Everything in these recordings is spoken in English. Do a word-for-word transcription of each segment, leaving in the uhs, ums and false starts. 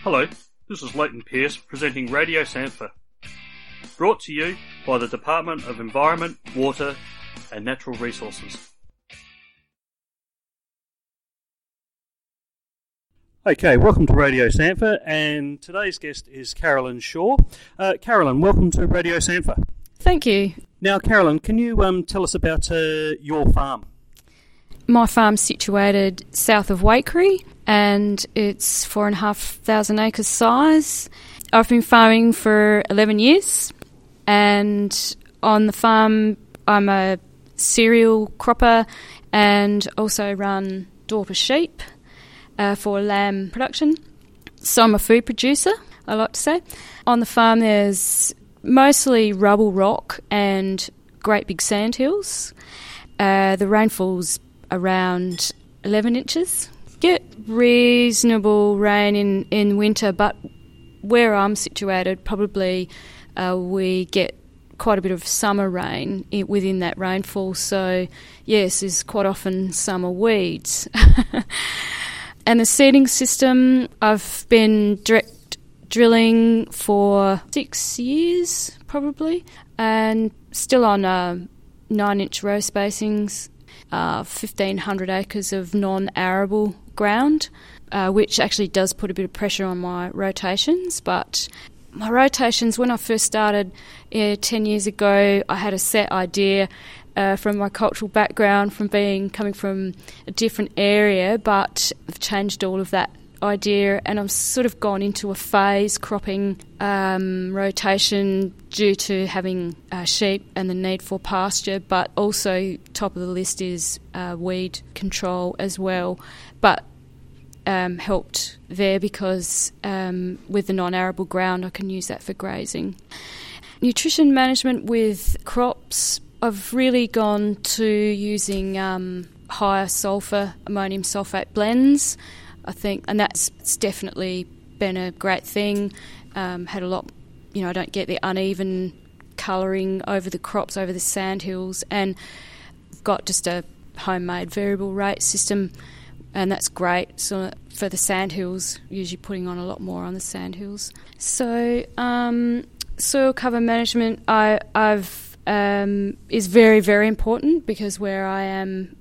Hello, this is Leighton Pearce presenting Radio Sampha, brought to you by the Department of Environment, Water and Natural Resources. Okay, welcome to Radio Sampha, and today's guest is Carolyn Shaw. Uh, Carolyn, welcome to Radio Sampha. Thank you. Now, Carolyn, can you um, tell us about uh, your farm? My farm's situated south of Waikerie, and it's four and a half thousand acres size. I've been farming for eleven years, and on the farm I'm a cereal cropper and also run Dorper sheep uh, for lamb production. So I'm a food producer, I like to say. On the farm there's mostly rubble rock and great big sandhills. Uh, the rainfall's around eleven inches. Get reasonable rain in, in winter, but where I'm situated, probably uh, we get quite a bit of summer rain in, within that rainfall. So, yes, there's quite often summer weeds. And the seeding system, I've been direct drilling for six years, probably, and still on uh, nine-inch row spacings. Uh, fifteen hundred acres of non-arable ground, uh, which actually does put a bit of pressure on my rotations. But my rotations, when I first started uh, ten years ago, I had a set idea uh, from my cultural background, from being coming from a different area, but I've changed all of that idea, and I'm sort of gone into a phase cropping um, rotation due to having uh, sheep and the need for pasture, but also top of the list is uh, weed control as well, but um, helped there because um, with the non-arable ground I can use that for grazing. Nutrition management with crops, I've really gone to using um, higher sulphur ammonium sulphate blends, I think, and that's it's definitely been a great thing. Um, had a lot, you know, I don't get the uneven colouring over the crops, over the sandhills, and I've got just a homemade variable rate system, and that's great. So for the sandhills, usually putting on a lot more on the sandhills. So um, soil cover management, I, I've um, is very very important because where I am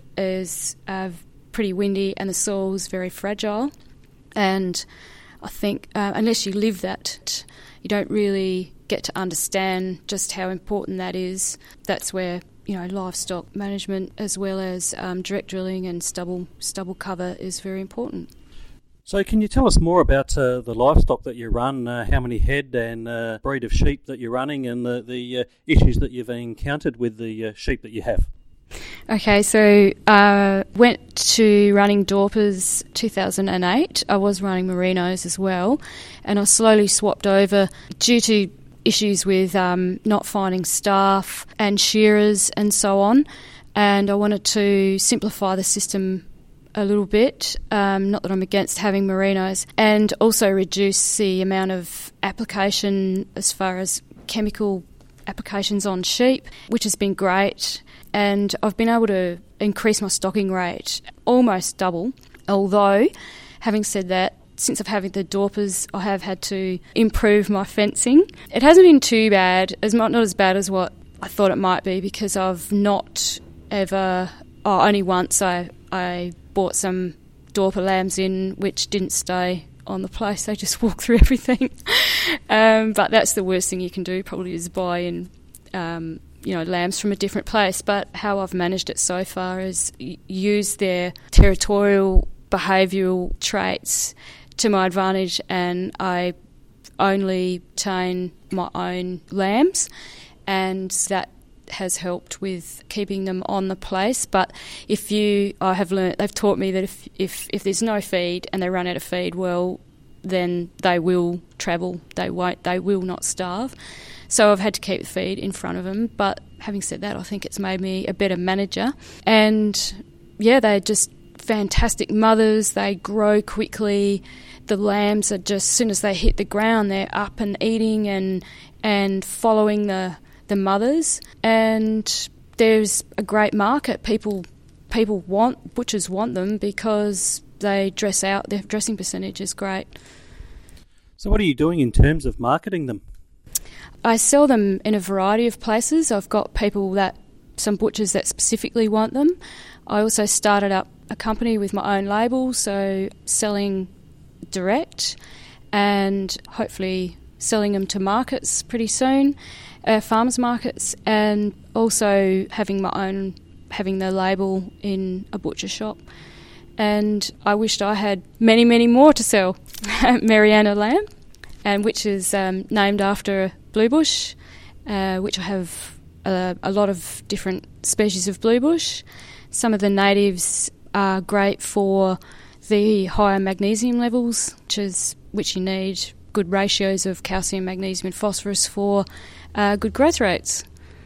is uh, pretty windy and the soil's very fragile, and I think uh, unless you live that, you don't really get to understand just how important that is. That's where, you know, livestock management as well as um, direct drilling and stubble stubble cover is very important. So can you tell us more about uh, the livestock that you run, uh, how many head and uh, breed of sheep that you're running, and the, the uh, issues that you've encountered with the uh, sheep that you have? Okay, so uh, went to running Dorpers two thousand eight. I was running Merinos as well, and I slowly swapped over due to issues with um, not finding staff and shearers and so on, and I wanted to simplify the system a little bit, um, not that I'm against having Merinos, and also reduce the amount of application as far as chemical applications on sheep, which has been great. And I've been able to increase my stocking rate almost double, although, having said that, since I've having the Dorpers, I have had to improve my fencing. It hasn't been too bad, as not, not as bad as what I thought it might be, because I've not ever, oh, only once I, I bought some Dorper lambs in which didn't stay on the place, they just walked through everything. um, but that's the worst thing you can do, probably, is buy in um, you know, lambs from a different place. But how I've managed it so far is use their territorial behavioural traits to my advantage, and I only tame my own lambs, and that has helped with keeping them on the place. But if you, I have learnt, they've taught me that if, if, if there's no feed and they run out of feed, well, then they will travel, they won't, they will not starve. So I've had to keep the feed in front of them. But having said that, I think it's made me a better manager. And yeah, they're just fantastic mothers. They grow quickly. The lambs are just, as soon as they hit the ground, they're up and eating and and following the the mothers. And there's a great market. People people want, butchers want them because they dress out. Their dressing percentage is great. So what are you doing in terms of marketing them? I sell them in a variety of places. I've got people that, some butchers that specifically want them. I also started up a company with my own label, so selling direct and hopefully selling them to markets pretty soon, uh, farmers markets, and also having my own, having the label in a butcher shop. And I wished I had many, many more to sell. Mariana lamb, and which is um, named after bluebush, uh, which I have a, a lot of different species of bluebush. Some of the natives are great for the higher magnesium levels, which is which you need good ratios of calcium, magnesium and phosphorus for uh, good growth rates.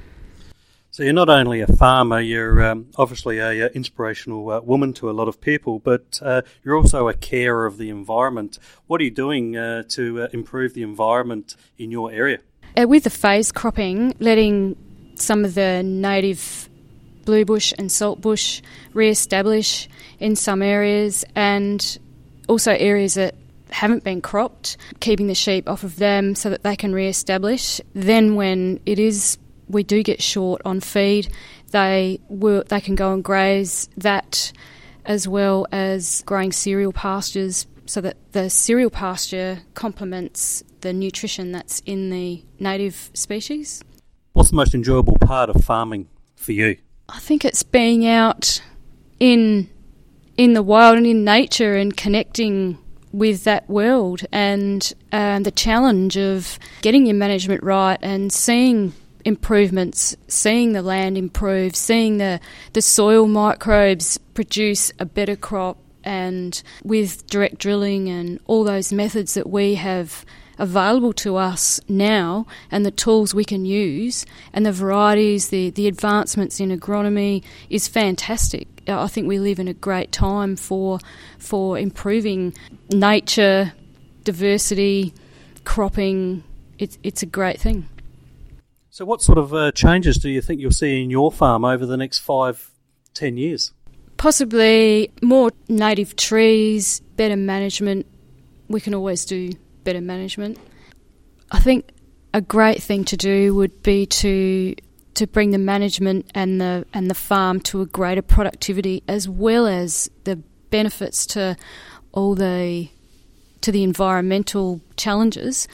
So you're not only a farmer, you're um, obviously a, a inspirational uh, woman to a lot of people, but uh, you're also a carer of the environment. What are you doing uh, to uh, improve the environment in your area? Uh, with the phase cropping, letting some of the native bluebush and saltbush re-establish in some areas, and also areas that haven't been cropped, keeping the sheep off of them so that they can re-establish. Then when it is we do get short on feed, they will, they can go and graze that, as well as growing cereal pastures, so that the cereal pasture complements the nutrition that's in the native species. What's the most enjoyable part of farming for you? I think it's being out in in the wild and in nature and connecting with that world, and um, the challenge of getting your management right and seeing improvements, seeing the land improve, seeing the, the soil microbes produce a better crop, and with direct drilling and all those methods that we have available to us now and the tools we can use and the varieties, the, the advancements in agronomy is fantastic. I think we live in a great time for for improving nature, diversity, cropping. It's, it's a great thing. So what sort of uh, changes do you think you'll see in your farm over the next five, ten years? Possibly more native trees, better management. We can always do better management. I think a great thing to do would be to to bring the management and the and the farm to a greater productivity, as well as the benefits to all the to the environmental challenges,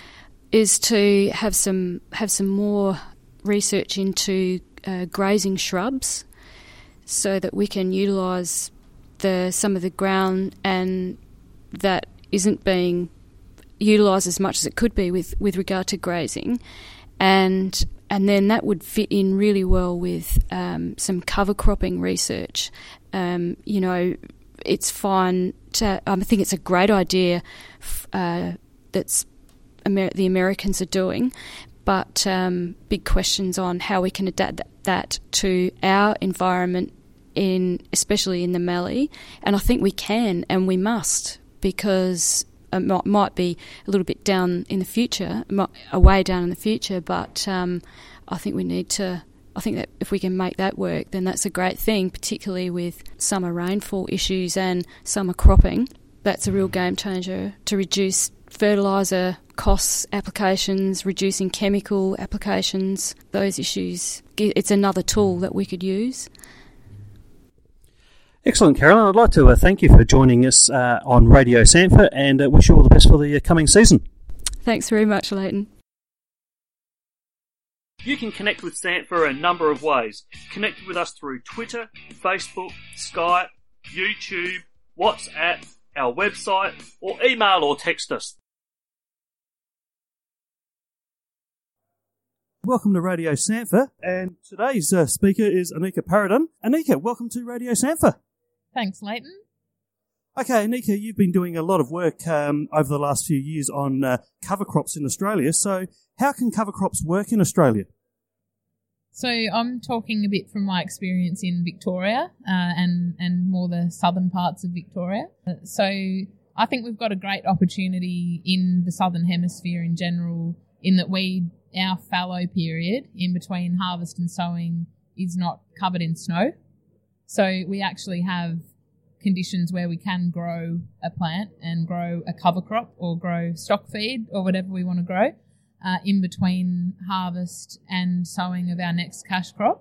is to have some have some more research into uh, grazing shrubs, so that we can utilise the some of the ground and that isn't being utilised as much as it could be with, with regard to grazing, and and then that would fit in really well with um, some cover cropping research. Um, you know, it's fine to. I think it's a great idea uh, that's Amer- the Americans are doing, but um, big questions on how we can adapt that to our environment, in especially in the Mallee. And I think we can and we must, because it might, might be a little bit down in the future, a way down in the future, but um, I think we need to. I think that if we can make that work, then that's a great thing, particularly with summer rainfall issues and summer cropping. That's a real game changer to reduce fertiliser costs, applications, reducing chemical applications, those issues. It's another tool that we could use. Excellent, Carolyn. I'd like to uh, thank you for joining us uh, on Radio Sanford, and uh, wish you all the best for the uh, coming season. Thanks very much, Leighton. You can connect with Sanford a number of ways. Connect with us through Twitter, Facebook, Skype, YouTube, WhatsApp, our website, or email or text us. Welcome to Radio Sanford, and today's uh, speaker is Anika Paradon. Anika, welcome to Radio Sanford. Thanks, Leighton. Okay, Anika, you've been doing a lot of work um, over the last few years on uh, cover crops in Australia. So how can cover crops work in Australia? So I'm talking a bit from my experience in Victoria uh, and, and more the southern parts of Victoria. So I think we've got a great opportunity in the southern hemisphere in general, in that we our fallow period in between harvest and sowing is not covered in snow. So we actually have conditions where we can grow a plant and grow a cover crop or grow stock feed or whatever we want to grow uh, in between harvest and sowing of our next cash crop.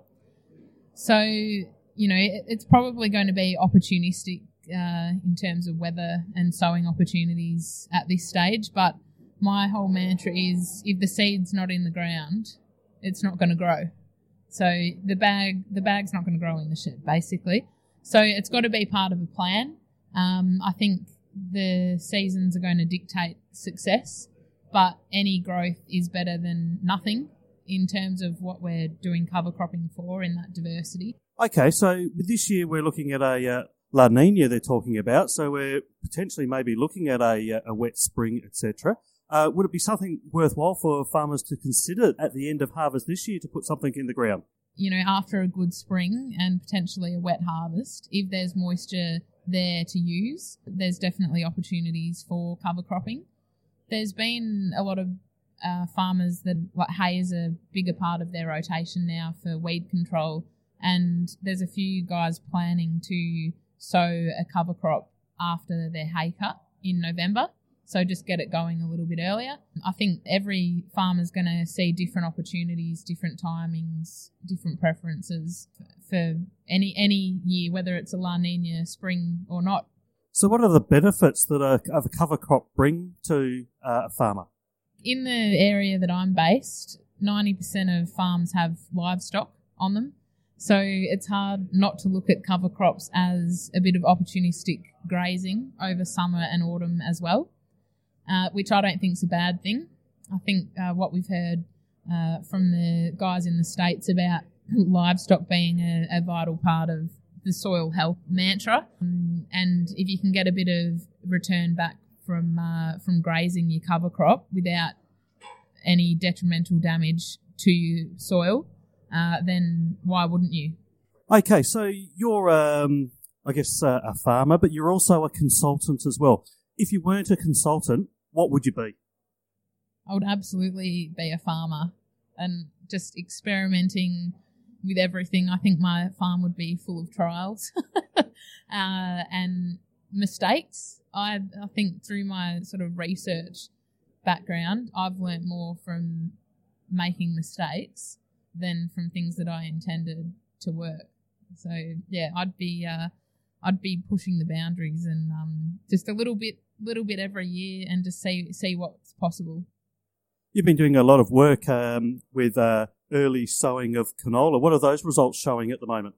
So, you know, it, it's probably going to be opportunistic uh, in terms of weather and sowing opportunities at this stage, but my whole mantra is if the seed's not in the ground, it's not going to grow. So the bag, the bag's not going to grow in the shed, basically. So it's got to be part of a plan. Um, I think the seasons are going to dictate success, but any growth is better than nothing in terms of what we're doing cover cropping for in that diversity. Okay, so this year we're looking at a uh, La Nina they're talking about, so we're potentially maybe looking at a, a wet spring, et cetera. Uh, would it be something worthwhile for farmers to consider at the end of harvest this year to put something in the ground? You know, after a good spring and potentially a wet harvest, if there's moisture there to use, there's definitely opportunities for cover cropping. There's been a lot of uh, farmers that like, hay is a bigger part of their rotation now for weed control, and there's a few guys planning to sow a cover crop after their hay cut in November. So just get it going a little bit earlier. I think every farmer's going to see different opportunities, different timings, different preferences for any any year, whether it's a La Nina, spring or not. So what are the benefits that a, of a cover crop bring to uh, a farmer? In the area that I'm based, ninety percent of farms have livestock on them. So it's hard not to look at cover crops as a bit of opportunistic grazing over summer and autumn as well. Uh, which I don't think is a bad thing. I think uh, what we've heard uh, from the guys in the States about livestock being a, a vital part of the soil health mantra, um, and if you can get a bit of return back from uh, from grazing your cover crop without any detrimental damage to your soil, uh, then why wouldn't you? Okay, so you're, um, I guess, uh, a farmer, but you're also a consultant as well. If you weren't a consultant, what would you be? I would absolutely be a farmer and just experimenting with everything. I think my farm would be full of trials uh, and mistakes. I, I think through my sort of research background, I've learnt more from making mistakes than from things that I intended to work. So yeah, I'd be uh, I'd be pushing the boundaries and um, just a little bit. little bit every year and just see see what's possible. You've been doing a lot of work um, with uh, early sowing of canola. What are those results showing at the moment?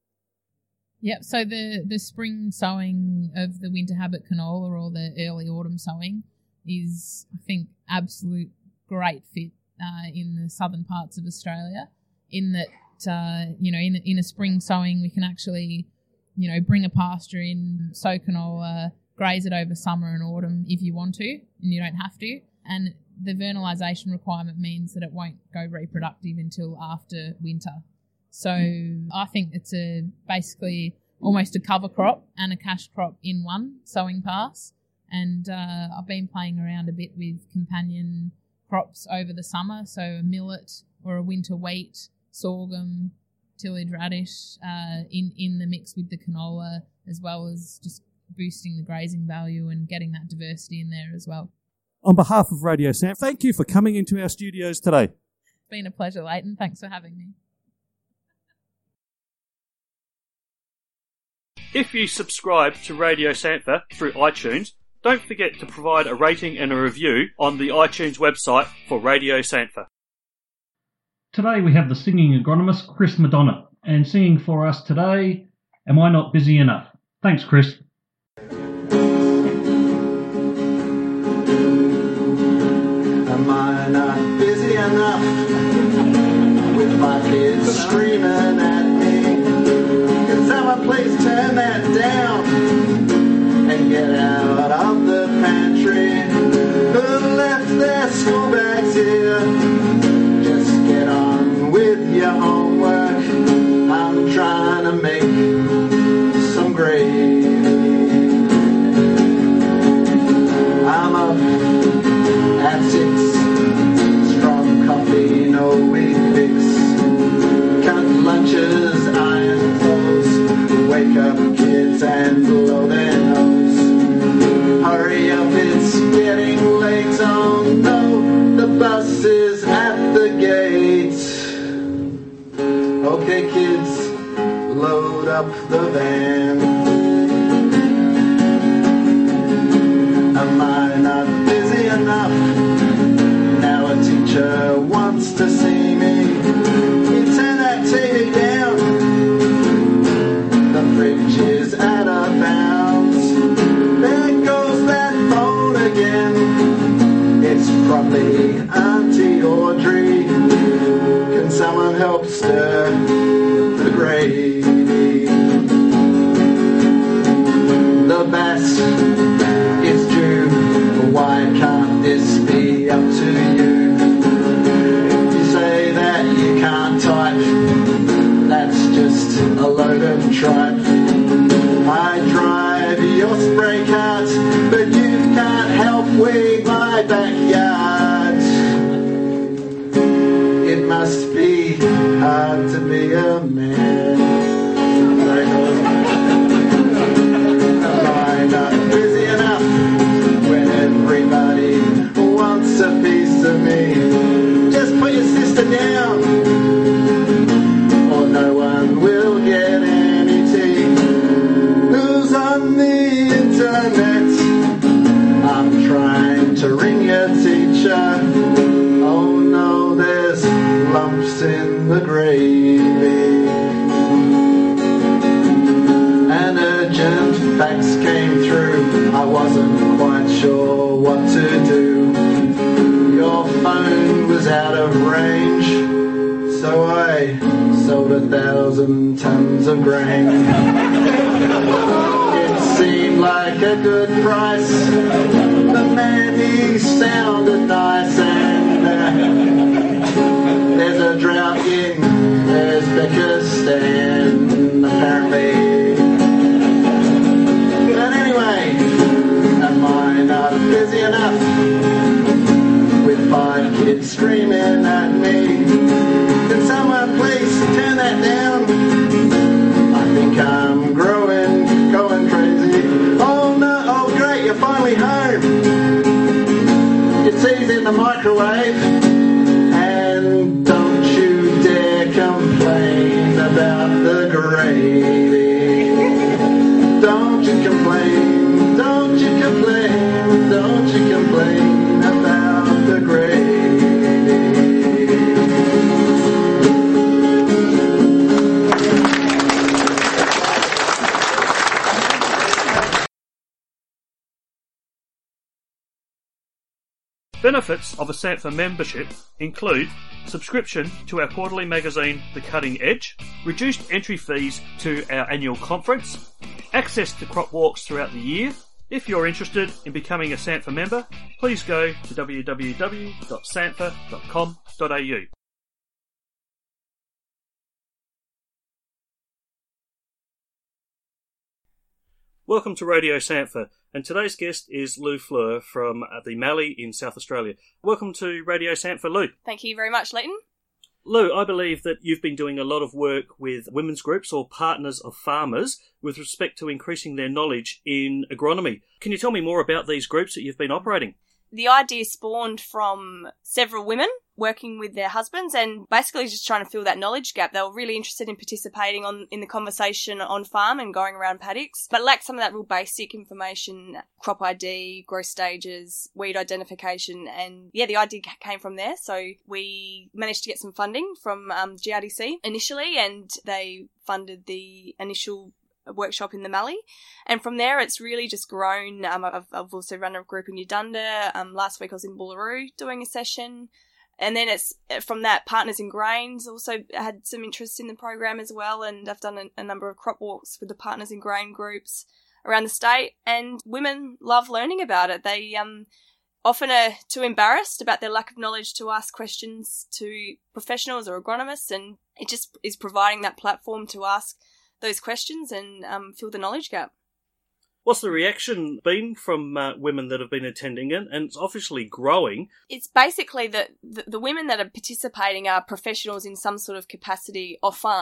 Yep, so the, the spring sowing of the winter habit canola or the early autumn sowing is, I think, absolute great fit uh, in the southern parts of Australia in that, uh, you know, in, in a spring sowing we can actually, you know, bring a pasture in, sow canola, graze it over summer and autumn if you want to, and you don't have to. And the vernalisation requirement means that it won't go reproductive until after winter. So I think it's a basically almost a cover crop and a cash crop in one sowing pass. And uh, I've been playing around a bit with companion crops over the summer, so a millet or a winter wheat, sorghum, tillage radish uh, in, in the mix with the canola, as well as just boosting the grazing value and getting that diversity in there as well. On behalf of Radio Sam, thank you for coming into our studios today. It's been a pleasure, Leighton. Thanks for having me. If you subscribe to Radio Santha through iTunes, don't forget to provide a rating and a review on the iTunes website for Radio Santha. Today we have the singing agronomist Chris Madonna, and singing for us today, Am I Not Busy Enough? Thanks, Chris. Am I not busy enough with my kids screaming at me? Cause I'm a place to turn that down and get out of the pantry. Who left their school bags here? Just get on with your homework. I'm trying to make some gravy. I'm up at six, strong coffee, no wheat fix. Count lunches, iron clothes, wake up kids and blow up the van. Am I not busy enough? Now a teacher wants to see me. You turn that T V down. The fridge is out of bounds. There goes that phone again. It's probably Auntie Audrey. Can someone help stir the gravy? The bass is due. Why can't this be up to you? If you say that you can't type, that's just a load of tripe. I drive your spray cart, but you can't help weed my backyard. It must be hard to be a man. Am I not busy enough when everybody wants a piece of me? Just put your sister down, or no one will get any tea. Who's on the internet? I'm trying to ring your teacher. Oh no, there's lumps in the gravy. An urgent fax came through. I wasn't quite sure what to do. Your phone was out of range, so I sold a thousand tons of grain. It seemed like a good price. The man, he sounded nice, and uh, there's a drought in Uzbekistan, apparently. But anyway, am I not busy enough with five kids screaming at me? Can someone please turn that down? I think I'm growing, going crazy. Oh no, oh great, you're finally home. Your tea's in the microwave, and don't you dare complain about the gravy. Don't you complain, don't you complain, don't you complain about the gravy. Benefits of a Sampha membership include subscription to our quarterly magazine, The Cutting Edge, reduced entry fees to our annual conference, access to crop walks throughout the year. If you're interested in becoming a Sampha member, please go to w w w dot sampha dot com dot a u. Welcome to Radio Sampha, and today's guest is Lou Fleur from the Mallee in South Australia. Welcome to Radio Sampha, Lou. Thank you very much, Leighton. Lou, I believe that you've been doing a lot of work with women's groups or partners of farmers with respect to increasing their knowledge in agronomy. Can you tell me more about these groups that you've been operating? The idea spawned from several women working with their husbands and basically just trying to fill that knowledge gap. They were really interested in participating on in the conversation on farm and going around paddocks, but lacked some of that real basic information, crop I D, growth stages, weed identification, and yeah, the idea came from there. So we managed to get some funding from um, G R D C initially, and they funded the initial workshop in the Mallee, and from there it's really just grown. Um, I've, I've also run a group in Uganda. Um, last week I was in Bullaroo doing a session, and then it's from that Partners in Grains also had some interest in the program as well, and I've done a, a number of crop walks with the Partners in Grain groups around the state, and women love learning about it. They um often are too embarrassed about their lack of knowledge to ask questions to professionals or agronomists, and it just is providing that platform to ask those questions and um, fill the knowledge gap. What's the reaction been from uh, women that have been attending it? And it's obviously growing. It's basically that the, the women that are participating are professionals in some sort of capacity off farm.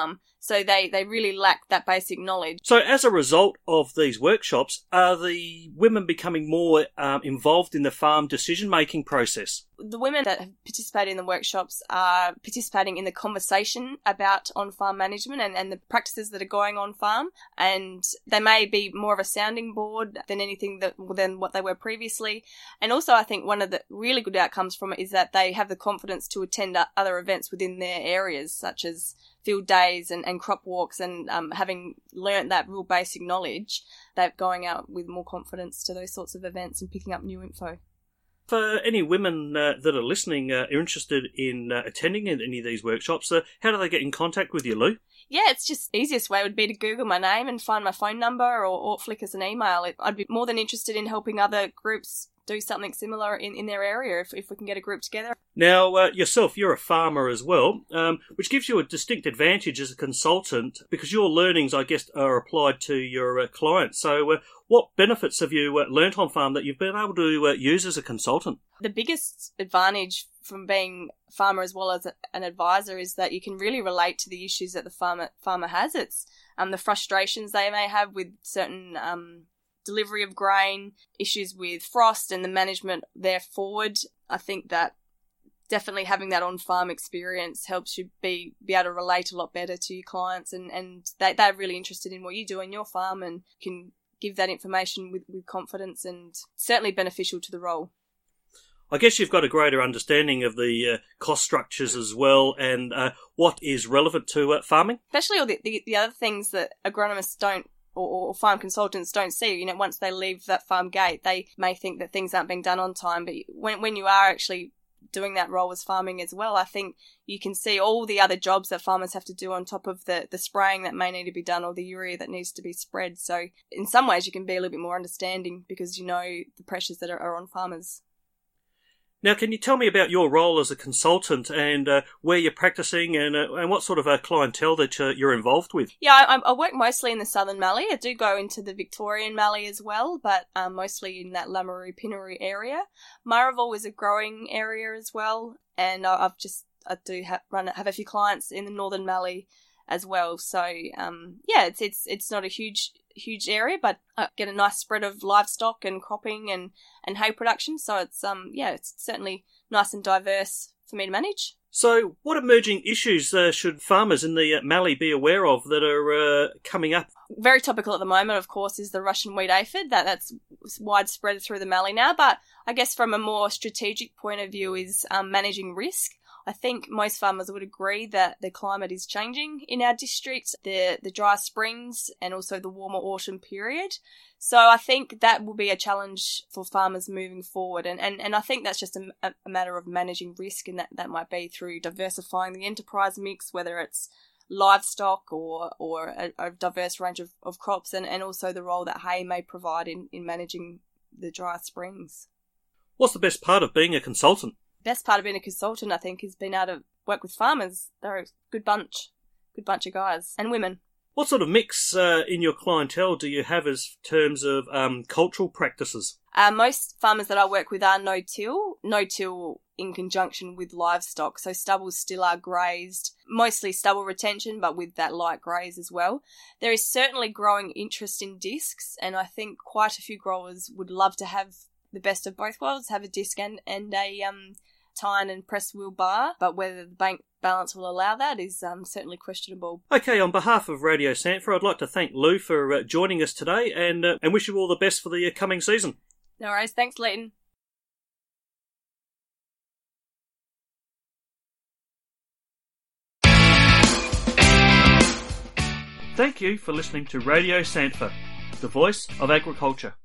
So they, they really lack that basic knowledge. So as a result of these workshops, are the women becoming more um, involved in the farm decision-making process? The women that have participated in the workshops are participating in the conversation about on-farm management and, and the practices that are going on farm, and they may be more of a sounding board than anything that than what they were previously. And also I think one of the really good outcomes from it is that they have the confidence to attend other events within their areas, such as field days and, and crop walks, and um, having learnt that real basic knowledge, they're going out with more confidence to those sorts of events and picking up new info. For any women uh, that are listening, uh, are interested in uh, attending any of these workshops, uh, how do they get in contact with you, Lou? Yeah, it's just easiest way would be to Google my name and find my phone number, or, or flick us an email. I'd be more than interested in helping other groups do something similar in, in their area if, if we can get a group together. Now, uh, yourself, you're a farmer as well, um, which gives you a distinct advantage as a consultant because your learnings, I guess, are applied to your uh, clients. So uh, what benefits have you uh, learnt on farm that you've been able to uh, use as a consultant? The biggest advantage from being a farmer as well as a, an advisor is that you can really relate to the issues that the farmer farmer has. It's um, the frustrations they may have with certain um, delivery of grain, issues with frost and the management there forward. I think that definitely having that on-farm experience helps you be, be able to relate a lot better to your clients, and, and they, they're really interested in what you do in your farm and can give that information with, with confidence, and certainly beneficial to the role. I guess you've got a greater understanding of the uh, cost structures as well, and uh, what is relevant to uh, farming. Especially all the, the, the other things that agronomists don't, or, or farm consultants don't see. You know, once they leave that farm gate, they may think that things aren't being done on time. But when when you are actually doing that role as farming as well, I think you can see all the other jobs that farmers have to do on top of the, the spraying that may need to be done, or the urea that needs to be spread. So in some ways you can be a little bit more understanding because you know the pressures that are, are on farmers. Now, can you tell me about your role as a consultant and uh, where you're practicing and uh, and what sort of uh, clientele that uh, you're involved with? Yeah, I, I work mostly in the Southern Mallee. I do go into the Victorian Mallee as well, but um, mostly in that Lameroo-Pinaroo area. Murrayville is a growing area as well, and I, I've just I do have, run have a few clients in the Northern Mallee as well. So um, yeah, it's it's it's not a huge. huge area, but I get a nice spread of livestock and cropping and, and hay production. So it's um yeah, it's certainly nice and diverse for me to manage. So what emerging issues uh, should farmers in the uh, Mallee be aware of that are uh, coming up? Very topical at the moment, of course, is the Russian wheat aphid. That that's widespread through the Mallee now. But I guess from a more strategic point of view is um, managing risk. I think most farmers would agree that the climate is changing in our district, the the dry springs and also the warmer autumn period. So I think that will be a challenge for farmers moving forward. And, and, and I think that's just a, a matter of managing risk, and that, that might be through diversifying the enterprise mix, whether it's livestock or or a, a diverse range of, of crops, and, and also the role that hay may provide in, in managing the dry springs. What's the best part of being a consultant? Best part of being a consultant, I think, is being able to work with farmers. They're a good bunch, good bunch of guys and women. What sort of mix uh, in your clientele do you have as terms of um, cultural practices? Uh, most farmers that I work with are no-till, no-till in conjunction with livestock. So stubbles still are grazed, mostly stubble retention, but with that light graze as well. There is certainly growing interest in discs, and I think quite a few growers would love to have the best of both worlds, have a disc and, and a um, tine and press wheel bar, but whether the bank balance will allow that is um, certainly questionable. Okay, on behalf of Radio Sanford, I'd like to thank Lou for uh, joining us today and uh, and wish you all the best for the uh, coming season. No worries, thanks Leighton. Thank you for listening to Radio Sanford, the voice of agriculture.